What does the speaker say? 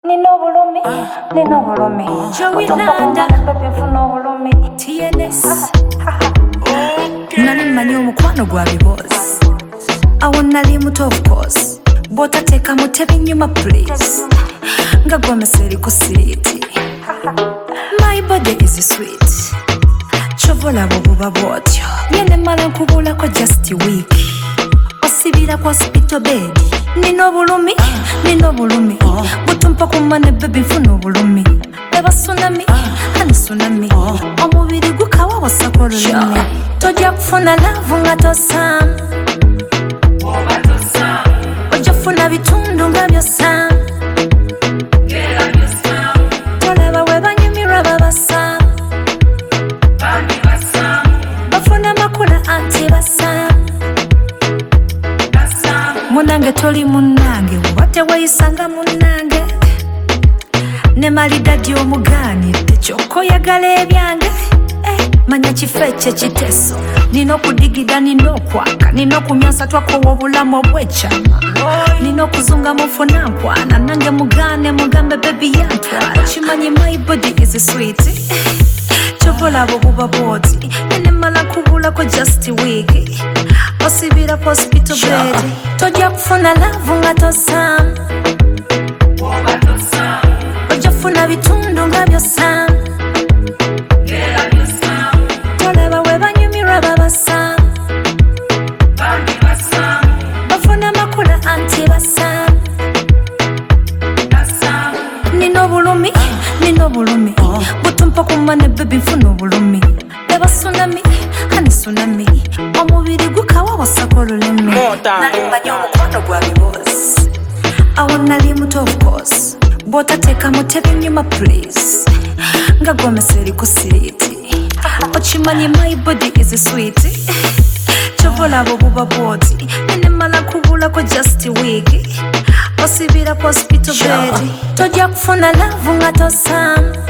Nino bulumi. Joey Landa. TNS. Nali manyi omukwano gwa bibozi. Awo nali muto of course. Bw'otateeka mutebi nyuma please. Nga gw'omeseri ku siriiti. My body is sweet. Chovola buba bwotyo. Yene mala nkubulako just a week. Osibira ku hospital bed. Nino bulumi. Butumpa kumane baby nfuna obulumi. Eba tsunami, hani tsunami. Omubiri gukawa wasako olulimi. Tojja kufuna love nga tosamu. Ojja kufuna bitundu nga byosamu. Tolaba we banyumirwa babasamu. Bafuna makula anti basamu. Munange toli munange, wate weyisanga munange. Ne malidadi omugaanidde kyokka oyagala ebyange. Manya kifo ekyo ekiteeso. Nina okudigida, nina okwaka, nina okumyansa twakowa obulamu obw'ekyama. Nina okuzunga mufuna nkwana, nange mugaane mugambe baby yantwala. Kimanyi my body is sweet. Chovolabo buba bwoti. Nene mala kubulako just a week. Osibira ku hospital bed. Tojja kufuna love nga tosamu. Ojja kufuna bitundu nga byosamu. Tolaba we banyumirwa babasamu. Bafuna makula anti basamu. Nino bulumi. Butumpa kumane baby nfuna obulumi. Eba tsunami, hani tsunami. Omubiri gukawa wasako olulimi. Nali manyi omukwano gwa bibozi. Awo nali muto of course. Bw'otateeka mutebi nyuma please. Nga gw'omeseri ku siriiti. Okimanyi my body is sweet. Chovola buba bwoti. Nene mala kubulako just a week. Osibira ku hospital bed. Tojja kufuna love nga tosamu.